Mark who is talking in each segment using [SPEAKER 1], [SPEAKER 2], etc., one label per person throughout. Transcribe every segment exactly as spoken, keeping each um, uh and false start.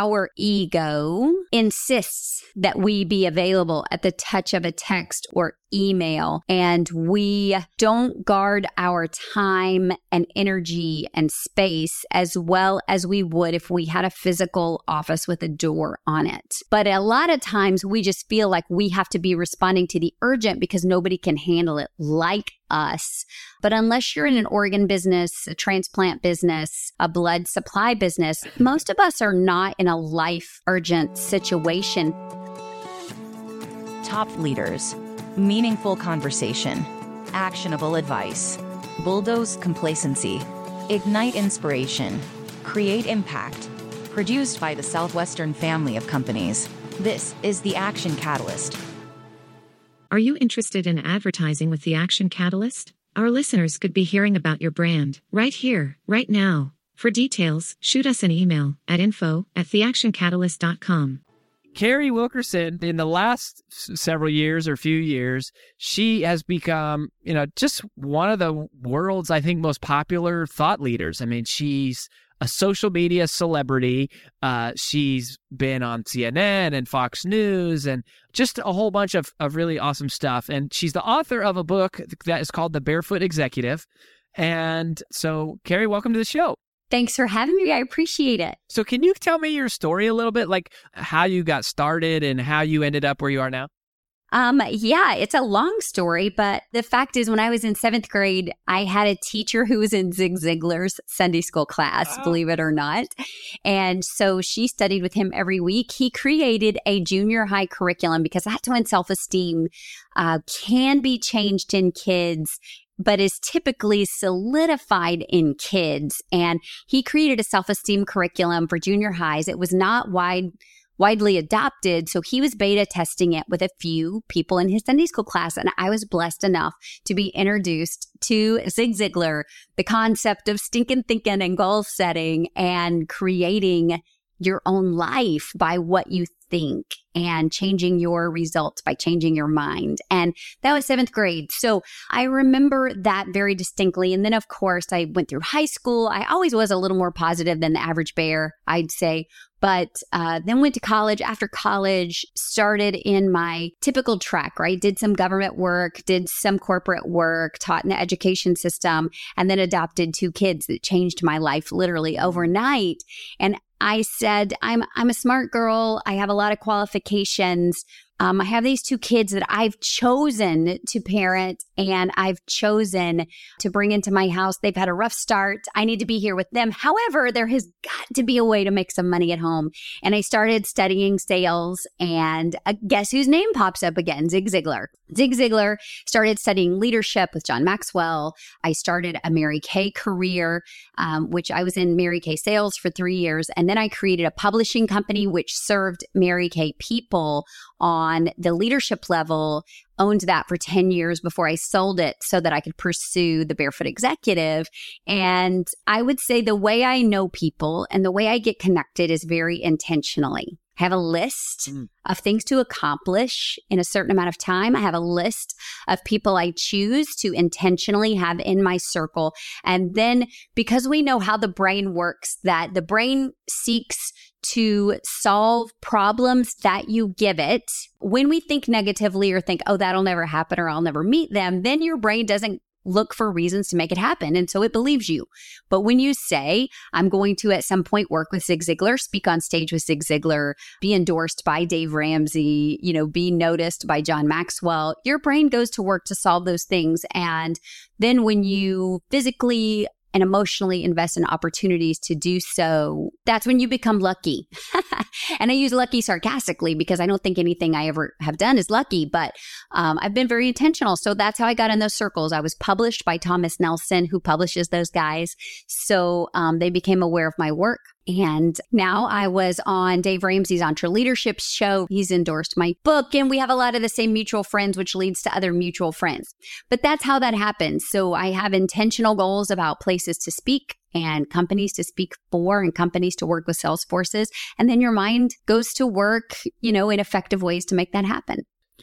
[SPEAKER 1] our ego insists that we be available at the touch of a text or email, and we don't guard our time and energy and space as well as we would if we had a physical office with a door on it. But a lot of times we just feel like we have to be responding to the urgent because nobody can handle it like us. But unless you're in an organ business, a transplant business, a blood supply business, most of us are not in a life urgent situation.
[SPEAKER 2] Top leaders, meaningful conversation, actionable advice, bulldoze complacency, ignite inspiration, create impact. Produced by the Southwestern family of companies. This is the Action Catalyst.
[SPEAKER 3] Are you interested in advertising with the Action Catalyst? Our listeners could be hearing about your brand right here, right now. For details, shoot us an email at info at the action catalyst dot com.
[SPEAKER 4] Carrie Wilkerson, in the last several years or few years, she has become, you know, just one of the world's, I think, most popular thought leaders. I mean, she's a social media celebrity. Uh, she's been on C N N and Fox News and just a whole bunch of, of really awesome stuff. And she's the author of a book that is called The Barefoot Executive. And so, Carrie, welcome to the show.
[SPEAKER 1] Thanks for having me. I appreciate it.
[SPEAKER 4] So can you tell me your story a little bit, like how you got started and how you ended up where you are now?
[SPEAKER 1] Um, yeah, it's a long story, but the fact is when I was in seventh grade, I had a teacher who was in Zig Ziglar's Sunday school class, oh. believe it or not. And so she studied with him every week. He created a junior high curriculum because that's when self-esteem uh, can be changed in kids, but is typically solidified in kids. And he created a self-esteem curriculum for junior highs. It was not wide widely adopted. So he was beta testing it with a few people in his Sunday school class. And I was blessed enough to be introduced to Zig Ziglar, the concept of stinking thinking and goal setting and creating your own life by what you think and changing your results by changing your mind. And that was seventh grade. So I remember that very distinctly. And then, of course, I went through high school. I always was a little more positive than the average bear, I'd say. But uh, then went to college. After college, started in my typical track, right? Did some government work, did some corporate work, taught in the education system, and then adopted two kids that changed my life literally overnight. And I said, I'm I'm a smart girl. I have a lot of qualifications. Um, I have these two kids that I've chosen to parent and I've chosen to bring into my house. They've had a rough start. I need to be here with them. However, there has got to be a way to make some money at home. And I started studying sales, and uh, guess whose name pops up again? Zig Ziglar. Zig Ziglar. Started studying leadership with John Maxwell. I started a Mary Kay career, um, which I was in Mary Kay sales for three years. And then I created a publishing company which served Mary Kay people on the leadership level, owned that for ten years before I sold it so that I could pursue the Barefoot Executive. And I would say the way I know people and the way I get connected is very intentionally. I have a list mm. of things to accomplish in a certain amount of time. I have a list of people I choose to intentionally have in my circle. And then because we know how the brain works, that the brain seeks to solve problems that you give it. When we think negatively or think, oh, that'll never happen or I'll never meet them, then your brain doesn't look for reasons to make it happen. And so it believes you. But when you say, I'm going to at some point work with Zig Ziglar, speak on stage with Zig Ziglar, be endorsed by Dave Ramsey, you know, be noticed by John Maxwell, your brain goes to work to solve those things. And then when you physically and emotionally invest in opportunities to do so, that's when you become lucky. And I use lucky sarcastically because I don't think anything I ever have done is lucky, but um, I've been very intentional. So that's how I got in those circles. I was published by Thomas Nelson, who publishes those guys. So um, they became aware of my work. And now I was on Dave Ramsey's EntreLeadership show. He's endorsed my book, and we have a lot of the same mutual friends, which leads to other mutual friends. But that's how that happens. So I have intentional goals about places to speak and companies to speak for and companies to work with sales forces. And then your mind goes to work, you know, in effective ways to make that happen.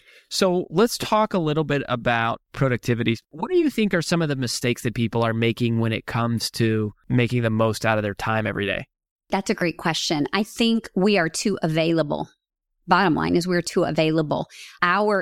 [SPEAKER 4] So let's talk a little bit about productivity. What do you think are some of the mistakes that people are making when it comes to making the most out of their time every day?
[SPEAKER 1] That's a great question. I think we are too available. Bottom line is we're too available. Our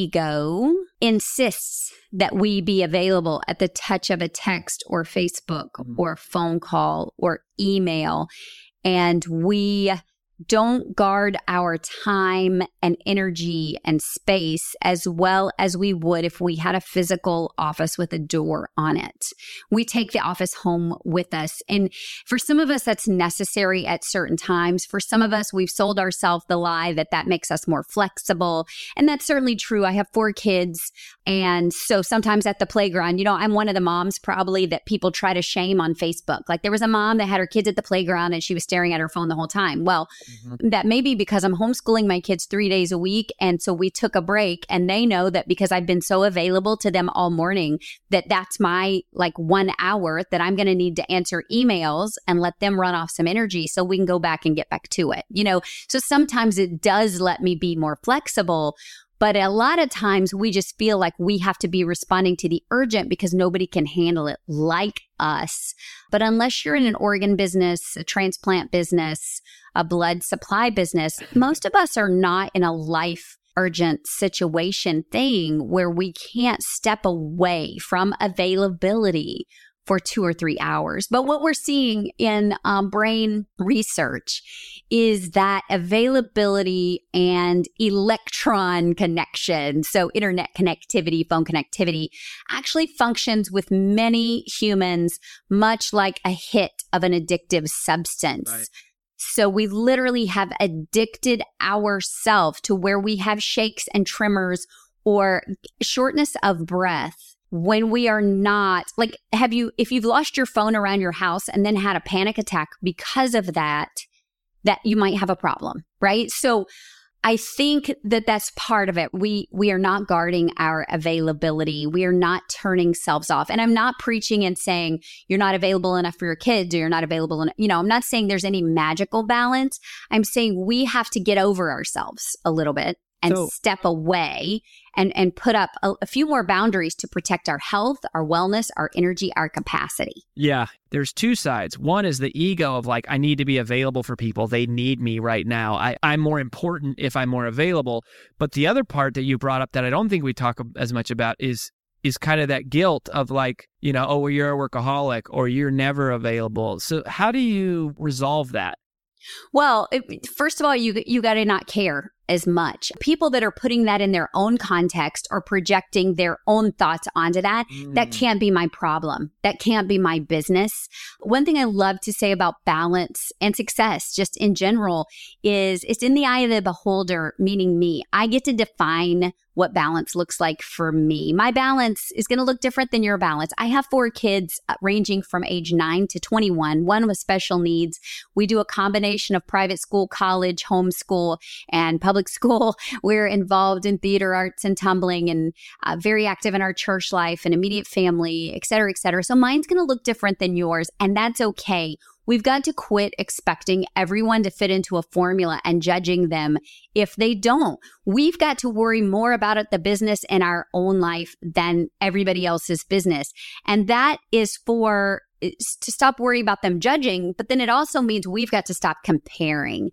[SPEAKER 1] ego insists that we be available at the touch of a text or Facebook mm. or phone call or email. And we don't guard our time and energy and space as well as we would if we had a physical office with a door on it. We take the office home with us. And for some of us, that's necessary at certain times. For some of us, we've sold ourselves the lie that that makes us more flexible. And that's certainly true. I have four kids. And so sometimes at the playground, you know, I'm one of the moms probably that people try to shame on Facebook. Like there was a mom that had her kids at the playground and she was staring at her phone the whole time. Well, mm-hmm. that may be because I'm homeschooling my kids three days a week. And so we took a break and they know that because I've been so available to them all morning, that that's my like one hour that I'm going to need to answer emails and let them run off some energy so we can go back and get back to it. You know, so sometimes it does let me be more flexible. But a lot of times we just feel like we have to be responding to the urgent because nobody can handle it like us. But unless you're in an organ business, a transplant business, a blood supply business, most of us are not in a life urgent situation thing where we can't step away from availability for two or three hours. But what we're seeing in um, brain research is that availability and electron connection, so internet connectivity, phone connectivity, actually functions with many humans much like a hit of an addictive substance. Right. So we literally have addicted ourselves to where we have shakes and tremors or shortness of breath. When we are not, like, have you, if you've lost your phone around your house and then had a panic attack because of that, that you might have a problem, right? So I think that that's part of it. We, we are not guarding our availability. We are not turning selves off. And I'm not preaching and saying you're not available enough for your kids or you're not available enough. You know, I'm not saying there's any magical balance. I'm saying we have to get over ourselves a little bit and so, step away and, and put up a, a few more boundaries to protect our health, our wellness, our energy, our capacity.
[SPEAKER 4] Yeah, there's two sides. One is the ego of like, I need to be available for people. They need me right now. I, I'm more important if I'm more available. But the other part that you brought up that I don't think we talk as much about is is kind of that guilt of like, you know, oh, well, you're a workaholic or you're never available. So how do you resolve that?
[SPEAKER 1] Well, it, first of all, you you got to not care as much. People that are putting that in their own context or projecting their own thoughts onto that, mm. that can't be my problem. That can't be my business. One thing I love to say about balance and success, just in general, is it's in the eye of the beholder, meaning me. I get to define what balance looks like for me. My balance is going to look different than your balance. I have four kids uh, ranging from age nine to twenty-one, one with special needs. We do a combination of private school, college, homeschool, and public school. We're involved in theater arts and tumbling and uh, very active in our church life and immediate family, et cetera, et cetera. So mine's going to look different than yours, and that's okay. We've got to quit expecting everyone to fit into a formula and judging them if they don't. We've got to worry more about it, the business in our own life than everybody else's business. And that is for to stop worrying about them judging. But then it also means we've got to stop comparing.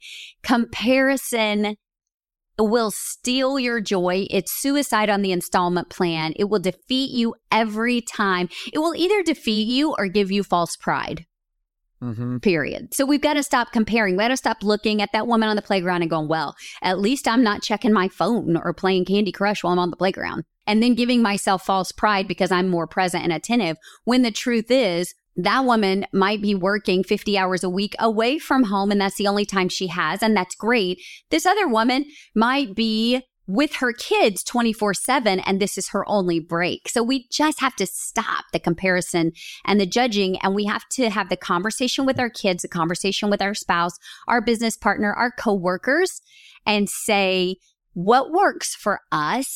[SPEAKER 1] Comparison will steal your joy. It's suicide on the installment plan. It will defeat you every time. It will either defeat you or give you false pride. Mm-hmm. Period. So we've got to stop comparing. We got to stop looking at that woman on the playground and going, well, at least I'm not checking my phone or playing Candy Crush while I'm on the playground. And then giving myself false pride because I'm more present and attentive. When the truth is, that woman might be working fifty hours a week away from home, and that's the only time she has, and that's great. This other woman might be with her kids twenty-four seven, and this is her only break. So we just have to stop the comparison and the judging, and we have to have the conversation with our kids, the conversation with our spouse, our business partner, our coworkers, and say, what works for us?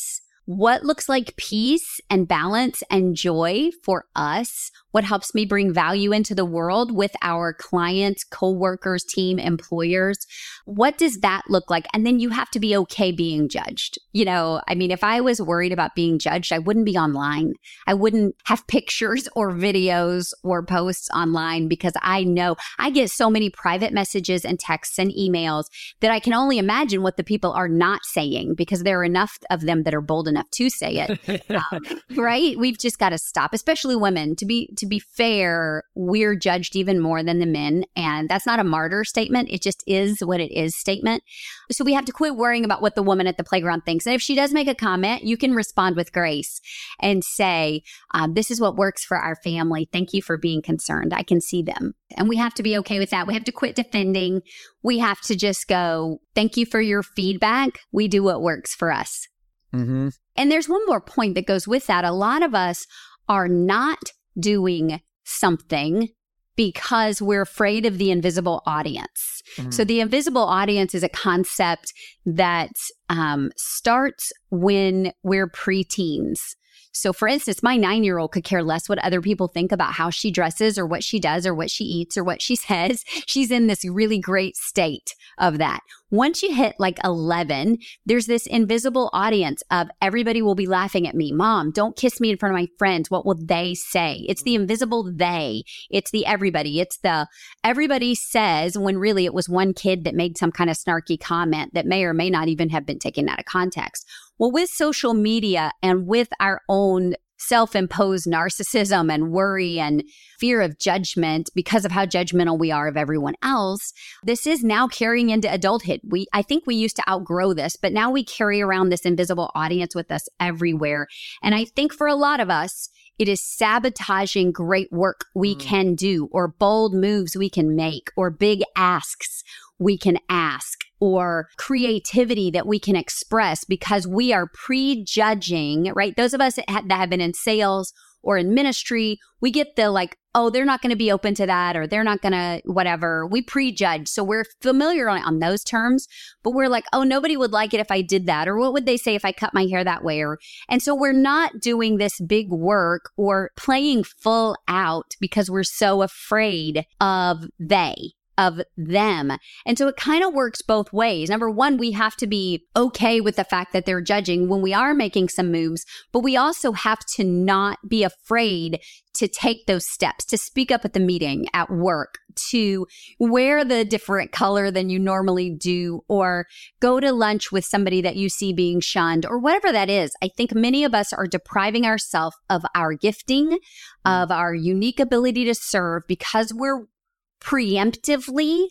[SPEAKER 1] what looks like peace and balance and joy for us, what helps me bring value into the world with our clients, coworkers, team, employers. What does that look like? And then you have to be okay being judged. You know, I mean, if I was worried about being judged, I wouldn't be online. I wouldn't have pictures or videos or posts online because I know I get so many private messages and texts and emails that I can only imagine what the people are not saying because there are enough of them that are bold enough to say it. um, right? We've just got to stop, especially women. To be to be fair, we're judged even more than the men. And that's not a martyr statement. It just is what it is statement. So we have to quit worrying about what the woman at the playground thinks. And if she does make a comment, you can respond with grace and say, um, this is what works for our family. Thank you for being concerned. I can see them. And we have to be okay with that. We have to quit defending. We have to just go, thank you for your feedback. We do what works for us.
[SPEAKER 4] Mm-hmm.
[SPEAKER 1] And there's one more point that goes with that. A lot of us are not doing something because we're afraid of the invisible audience. Mm-hmm. So the invisible audience is a concept that um, starts when we're preteens. So for instance, my nine-year-old could care less what other people think about how she dresses or what she does or what she eats or what she says. She's in this really great state of that. Once you hit like eleven, there's this invisible audience of everybody will be laughing at me. Mom, don't kiss me in front of my friends. What will they say? It's the invisible they. It's the everybody. It's the everybody says when really it was one kid that made some kind of snarky comment that may or may not even have been taken out of context. Well, with social media and with our own self-imposed narcissism and worry and fear of judgment because of how judgmental we are of everyone else, this is now carrying into adulthood. We, I think we used to outgrow this, but now we carry around this invisible audience with us everywhere. And I think for a lot of us, it is sabotaging great work we mm. can do, or bold moves we can make, or big asks we can ask, or creativity that we can express because we are prejudging, right? Those of us that have been in sales or in ministry, we get the like, oh, they're not going to be open to that, or they're not going to whatever. We prejudge. So we're familiar on, on those terms, but we're like, oh, nobody would like it if I did that. Or what would they say if I cut my hair that way? Or, and so we're not doing this big work or playing full out because we're so afraid of they. of them. And so it kind of works both ways. Number one, we have to be okay with the fact that they're judging when we are making some moves, but we also have to not be afraid to take those steps, to speak up at the meeting, at work, to wear the different color than you normally do, or go to lunch with somebody that you see being shunned, or whatever that is. I think many of us are depriving ourselves of our gifting, of our unique ability to serve because we're preemptively,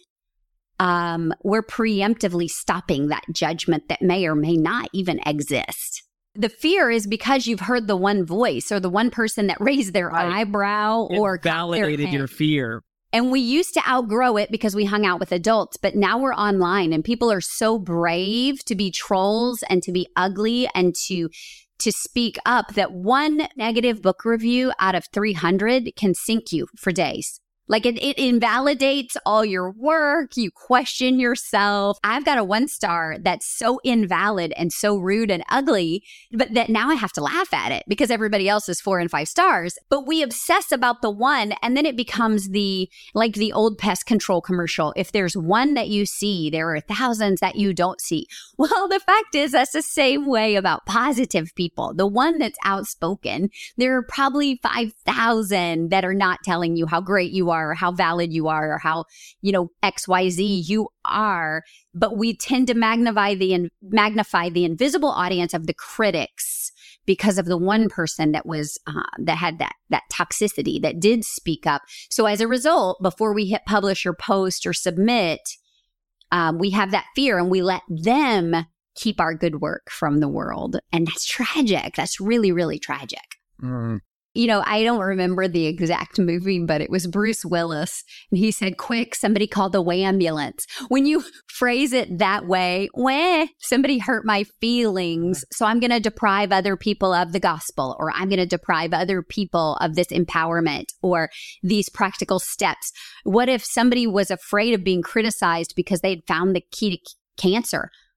[SPEAKER 1] um, we're preemptively stopping that judgment that may or may not even exist. The fear is because you've heard the one voice or the one person that raised their right. eyebrow
[SPEAKER 4] it
[SPEAKER 1] or
[SPEAKER 4] validated your fear.
[SPEAKER 1] And we used to outgrow it because we hung out with adults, but now we're online and people are so brave to be trolls and to be ugly and to to speak up that one negative book review out of three hundred can sink you for days. Like it, it invalidates all your work. You question yourself. I've got a one star that's so invalid and so rude and ugly, but that now I have to laugh at it because everybody else is four and five stars. But we obsess about the one, and then it becomes the like the old pest control commercial. If there's one that you see, there are thousands that you don't see. Well, the fact is that's the same way about positive people. The one that's outspoken, there are probably five thousand that are not telling you how great you are, or how valid you are, or how, you know, X Y Z you are. But we tend to magnify the in, magnify the invisible audience of the critics because of the one person that was uh, that had that that toxicity, that did speak up. So as a result, before we hit publish or post or submit, um, we have that fear and we let them keep our good work from the world. And that's tragic. That's really, really tragic.
[SPEAKER 4] Mm.
[SPEAKER 1] You know, I don't remember the exact movie, but it was Bruce Willis. And he said, quick, somebody called the Whambulance. When you phrase it that way, wah, somebody hurt my feelings, so I'm going to deprive other people of the gospel, or I'm going to deprive other people of this empowerment or these practical steps. What if somebody was afraid of being criticized because they'd found the key to cancer?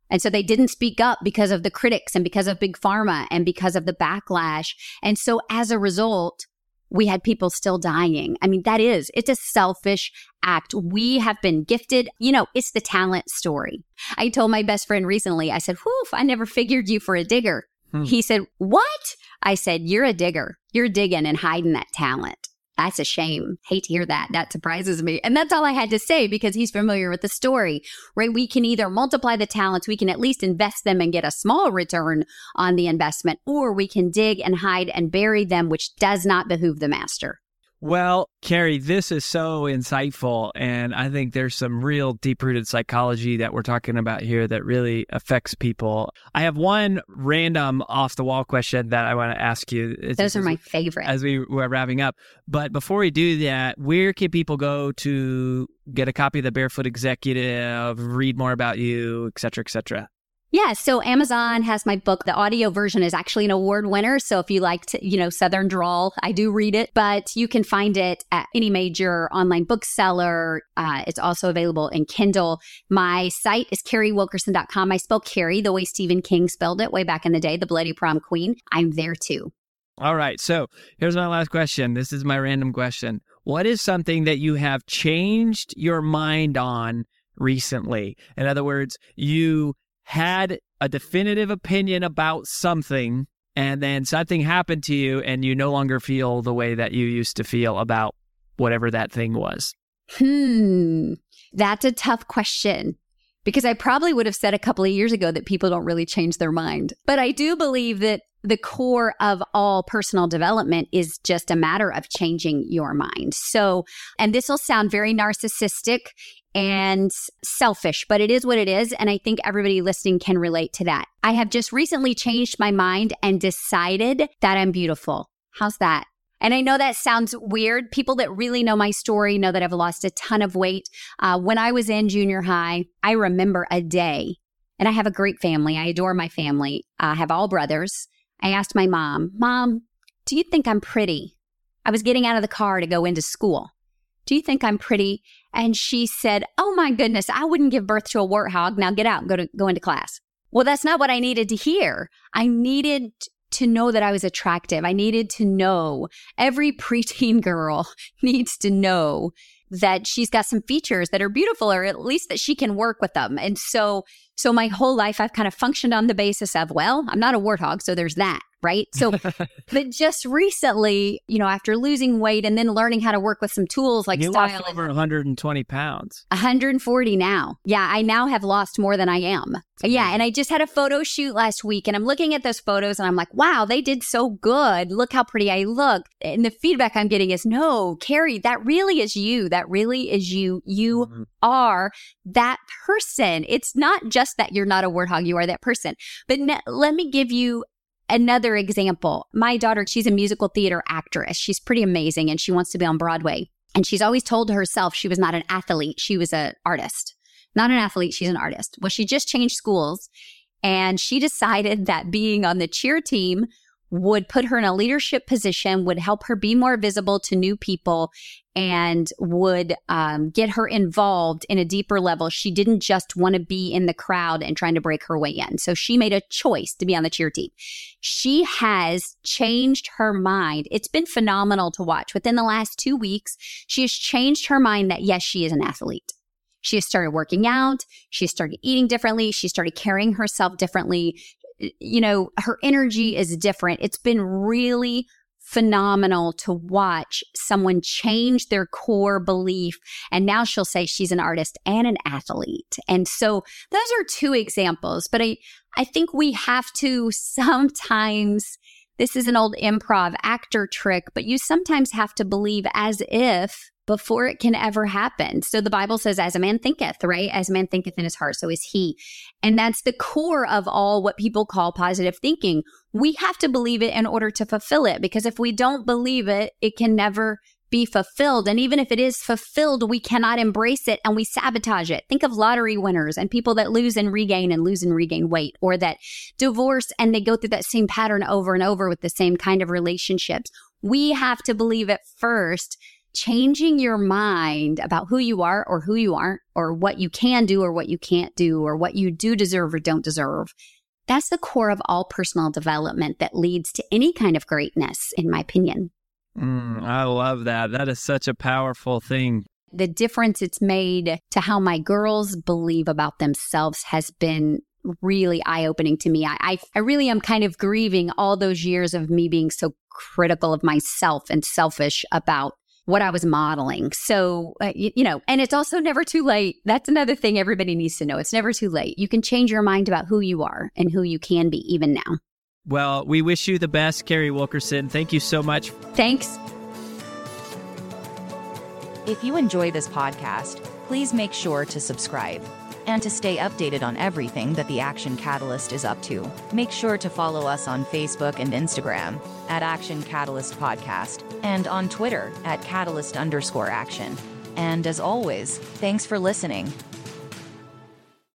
[SPEAKER 1] And so they didn't speak up because of the critics and because of big pharma and because of the backlash. And so as a result, we had people still dying. I mean, that is, it's a selfish act. We have been gifted. You know, it's the talent story. I told my best friend recently, I said, whoof, I never figured you for a digger. Hmm. He said, what? I said, you're a digger. You're digging and hiding that talent. That's a shame. Hate to hear that. That surprises me. And that's all I had to say because he's familiar with the story, right? We can either multiply the talents, we can at least invest them and get a small return on the investment, or we can dig and hide and bury them, which does not behoove the master.
[SPEAKER 4] Well, Carrie, this is so insightful, and I think there's some real deep-rooted psychology that we're talking about here that really affects people. I have one random off-the-wall question that I want to ask you.
[SPEAKER 1] Those as, are my favorite.
[SPEAKER 4] As we were wrapping up. But before we do that, where can people go to get a copy of The Barefoot Executive, read more about you, et cetera, et cetera?
[SPEAKER 1] Yeah, so Amazon has my book. The audio version is actually an award winner. So if you like to, you know, Southern drawl, I do read it. But you can find it at any major online bookseller. Uh, it's also available in Kindle. My site is carrie wilkerson dot com. I spell Carrie the way Stephen King spelled it way back in the day, the Bloody Prom Queen. I'm there too.
[SPEAKER 4] All right. So here's my last question. This is my random question. What is something that you have changed your mind on recently? In other words, you had a definitive opinion about something, and then something happened to you, and you no longer feel the way that you used to feel about whatever that thing was?
[SPEAKER 1] Hmm. That's a tough question, because I probably would have said a couple of years ago that people don't really change their mind. But I do believe that the core of all personal development is just a matter of changing your mind. So, and this will sound very narcissistic and selfish, but it is what it is. And I think everybody listening can relate to that. I have just recently changed my mind and decided that I'm beautiful. How's that? And I know that sounds weird. People that really know my story know that I've lost a ton of weight. Uh, when I was in junior high, I remember a day, and I have a great family. I adore my family. I have all brothers. I asked my mom, Mom, do you think I'm pretty? I was getting out of the car to go into school. Do you think I'm pretty? And she said, oh my goodness, I wouldn't give birth to a warthog. Now get out and go to go into class. Well, that's not what I needed to hear. I needed to know that I was attractive. I needed to know. Every preteen girl needs to know that she's got some features that are beautiful, or at least that she can work with them. And so, so my whole life, I've kind of functioned on the basis of, well, I'm not a warthog, so there's that, right? So, but just recently, you know, after losing weight and then learning how to work with some tools like
[SPEAKER 4] you
[SPEAKER 1] style.
[SPEAKER 4] You lost over one hundred twenty pounds.
[SPEAKER 1] one hundred forty now. Yeah, I now have lost more than I am. Yeah, and I just had a photo shoot last week, and I'm looking at those photos, and I'm like, wow, they did so good. Look how pretty I look. And the feedback I'm getting is, no, Carrie, that really is you. That really is you. You mm-hmm. are that person. It's not just that you're not a warthog. You are that person. But ne- let me give you another example. My daughter, she's a musical theater actress. She's pretty amazing, and she wants to be on Broadway. And she's always told herself she was not an athlete. She was an artist. Not an athlete, she's an artist. Well, she just changed schools, and she decided that being on the cheer team would put her in a leadership position, would help her be more visible to new people, and would um, get her involved in a deeper level. She didn't just want to be in the crowd and trying to break her way in. So she made a choice to be on the cheer team. She has changed her mind. It's been phenomenal to watch. Within the last two weeks, she has changed her mind that, yes, she is an athlete. She has started working out. She started eating differently. She started carrying herself differently. You know, her energy is different. It's been really phenomenal to watch someone change their core belief. And now she'll say she's an artist and an athlete. And so those are two examples. But I, I think we have to sometimes, this is an old improv actor trick, but you sometimes have to believe as if before it can ever happen. So the Bible says, as a man thinketh, right? As a man thinketh in his heart, so is he. And that's the core of all what people call positive thinking. We have to believe it in order to fulfill it, because if we don't believe it, it can never be fulfilled. And even if it is fulfilled, we cannot embrace it and we sabotage it. Think of lottery winners and people that lose and regain and lose and regain weight, or that divorce and they go through that same pattern over and over with the same kind of relationships. We have to believe it first changing your mind about who you are or who you aren't, or what you can do or what you can't do, or what you do deserve or don't deserve. That's the core of all personal development that leads to any kind of greatness, in my opinion.
[SPEAKER 4] Mm, I love that. That is such a powerful thing.
[SPEAKER 1] The difference it's made to how my girls believe about themselves has been really eye-opening to me. I, I, I really am kind of grieving all those years of me being so critical of myself and selfish about what I was modeling. So, uh, you, you know, and it's also never too late. That's another thing everybody needs to know. It's never too late. You can change your mind about who you are and who you can be even now.
[SPEAKER 4] Well, we wish you the best, Carrie Wilkerson. Thank you so much.
[SPEAKER 1] Thanks.
[SPEAKER 2] If you enjoy this podcast, please make sure to subscribe. And to stay updated on everything that the Action Catalyst is up to, make sure to follow us on Facebook and Instagram at Action Catalyst Podcast, and on Twitter at Catalyst underscore action. And as always, thanks for listening.